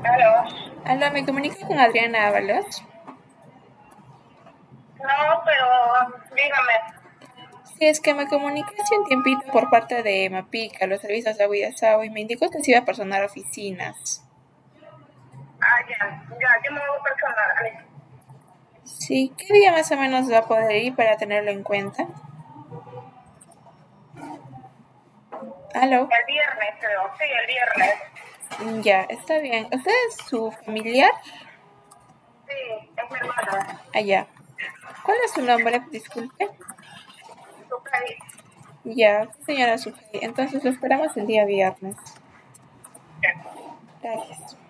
Aló. Aló, ¿me comunico con Adriana Ábalos? No, pero dígame. Sí, es que me comuniqué hace un tiempito por parte de Mapica, los servicios de agua y desagüe, y me indicó que se iba a personar oficinas. Ah, ya, yo me voy personal. Sí, ¿qué día más o menos va a poder ir para tenerlo en cuenta? Aló, El viernes, creo. Sí, el viernes. ya, está bien. ¿Usted es su familiar? Sí, es mi hermana. Allá. ¿Cuál es su nombre? Disculpe. Sucre. Ya, señora Sujei. Entonces lo esperamos el día viernes. Gracias.